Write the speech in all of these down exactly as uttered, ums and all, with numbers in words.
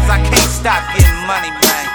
cause I can't stop getting money, man.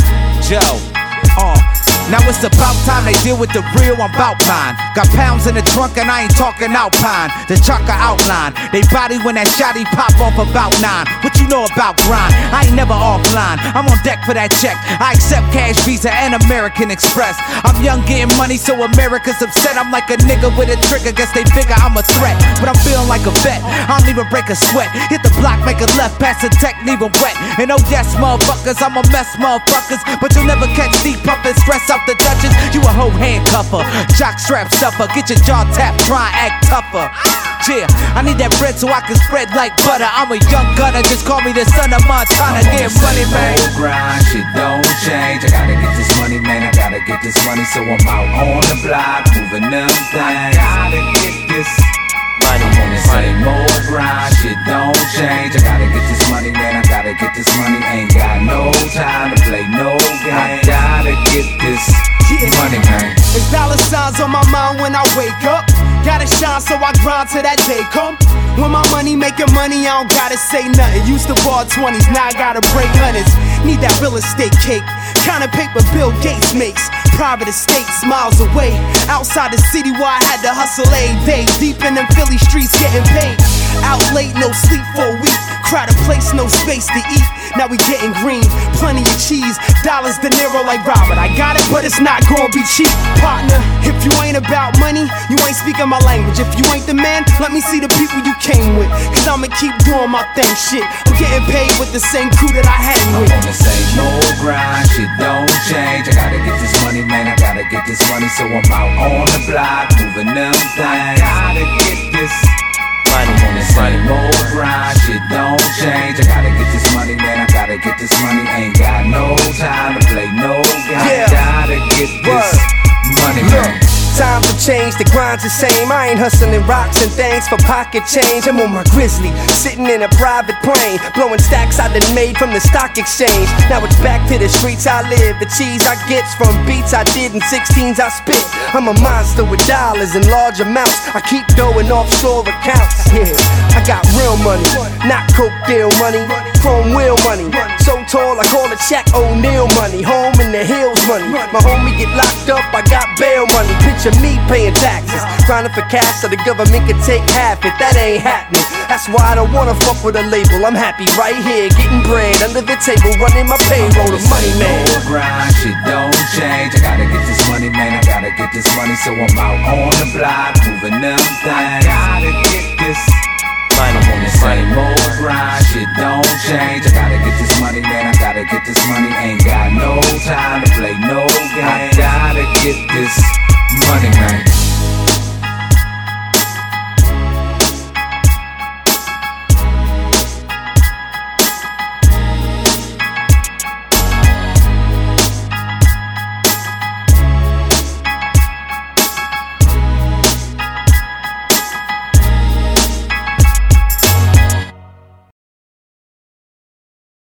Joe, uh now it's about time they deal with the real, I'm bout mine. Got pounds in the trunk and I ain't talking Alpine. The chaka outline, they body when that shotty pop off about nine. What you know about grind? I ain't never offline, I'm on deck for that check. I accept cash, Visa and American Express. I'm young getting money so America's upset. I'm like a nigga with a trigger, guess they figure I'm a threat. But I'm feeling like a vet, I don't even break a sweat. Hit the block, make a left, pass the tech, leave 'em wet. And oh yes, motherfuckers, I'm a mess, motherfuckers. But you'll never catch deep pumping, stress out the Dutchess, you a hoe handcuffer, jock strap stuffer, get your jaw tapped, try and act tougher. Yeah, I need that bread so I can spread like butter. I'm a young gunner, just call me the son of Montana. Get money, man. Grind, shit don't change. I gotta get this money, man. I gotta get this money, so I'm out on the block, moving them things. I gotta get this money. I'm on the same old grind, shit don't change. I gotta get this money, man. I gotta get this money. Ain't got no time to play no game. I gotta get this. Yeah. Money, man. It's dollar signs on my mind when I wake up. Gotta shine so I grind till that day come. When my money making money, I don't gotta say nothing. Used to ball twenties, now I gotta break hundreds. Need that real estate cake, kind of paper Bill Gates makes. Private estates miles away, outside the city where I had to hustle every day. Deep in them Philly streets getting paid. Out late, no sleep for a week. Crowded place, no space to eat. Now we getting green, plenty of cheese. Dollars, De Niro like Robert. I got it, but it's not gonna be cheap. Partner, if you ain't about money, you ain't speaking my language. If you ain't the man, let me see the people you came with. Cause I'ma keep doing my thing, shit. I'm getting paid with the same crew that I hang with. I'm on the same old grind, shit don't change. I gotta get this money, man. I gotta get this money, so I'm out on the block, moving them things. I gotta get this money. I'm on the same old grind, shit don't change. I gotta get this money, man. I gotta get this money. Ain't got no time to play no game. Yeah. Gotta get this money, man. Times have changed, the grind's the same. I ain't hustling rocks and things for pocket change. I'm on my grizzly, sitting in a private plane, blowing stacks I done made from the stock exchange. Now it's back to the streets I live. The cheese I gets from beats I did and sixteens I spit. I'm a monster with dollars in large amounts. I keep going offshore accounts. Yeah, I got real money, not coke deal money, chrome wheel money. So tall I call it Shaq O'Neal money. Home in the hills money. My homie get locked up, I got bail money. Picture me paying taxes, grinding for cash so the government can take half it. That ain't happening. That's why I don't wanna fuck with a label. I'm happy right here, getting bread under the table, running my payroll. The money, man. No grind, shit don't change. I gotta get this money, man. I gotta get this money, so I'm out on the block, moving them things. I gotta get this money. I'm on the same old grind, shit don't change. I gotta get this money, man. I gotta get this money. Ain't got no time to play no game. I gotta get this